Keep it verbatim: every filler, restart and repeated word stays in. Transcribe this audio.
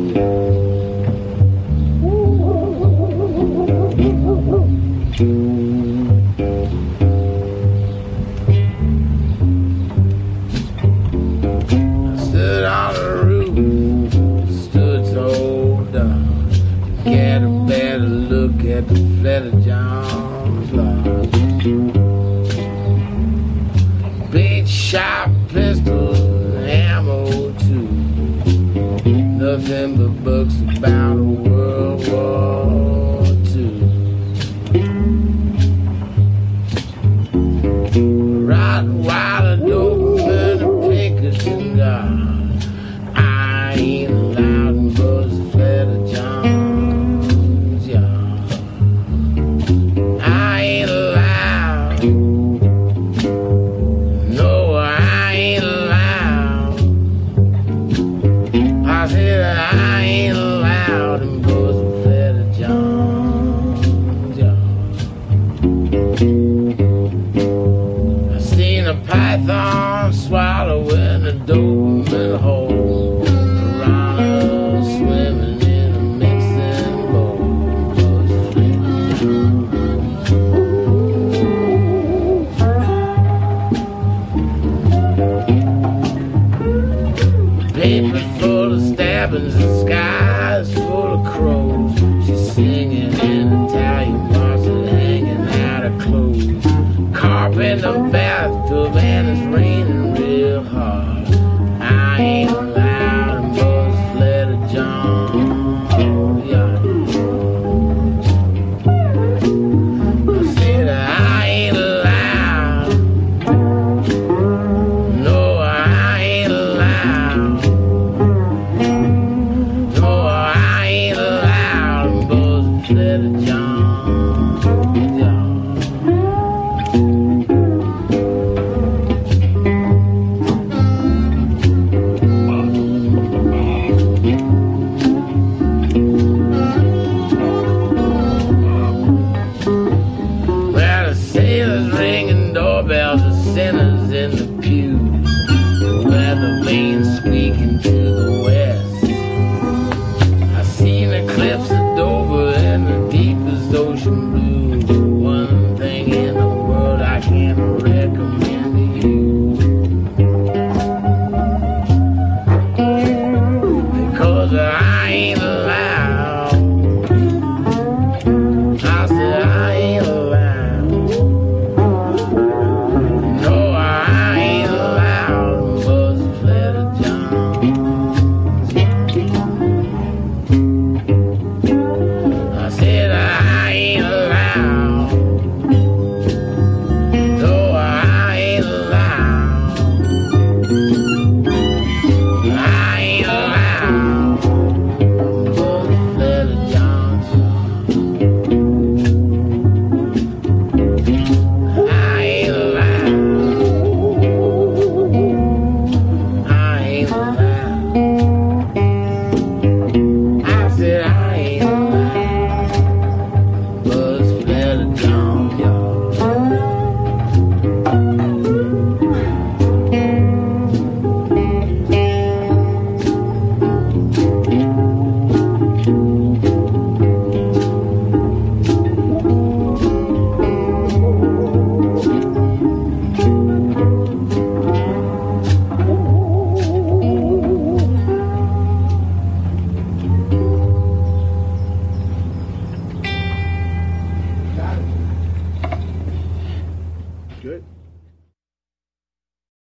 Stood on the roof, stood so down, get a better look at the Fleta John's lodge. Big sharp pistols and ammo too, nothing but books about World War Two. Right while the Doberman and Pinkerton gone, I ain't allowed in Buzz Fleta John's yard. I ain't allowed, no, I ain't allowed. I said I ain't allowed in Buzz Fleta John's yard. I seen a python swallowing a Doberman whole, piranha swimming in a mixing bowl. Buzz Fleta John's. Paper full of stabbings and skies full of crows. She's singing in Italian marching, hanging out her clothes. Carp in the bathtub and it's raining real hard. I ain't allowed in Buzz Fleta John's yard. I said I ain't allowed, no, I ain't allowed, no, I ain't allowed in Buzz Fleta John's yard. Well, the sailors ringing doorbells, the sinners in the pews, the weather vane squeaking to the west. I seen the cliffs of Dover and the deepest ocean blue. The one thing in the world I can't recommend to you, because I ain't allowed. I said I ain't allowed, no, I ain't allowed in Buzz Fleta John's. I said I ain't allowed, no, I ain't allowed, I ain't allowed Buzz Fleta John's. I ain't allowed, I ain't allowed. I said I ain't allowed Buzz Fleta John's yard. Good.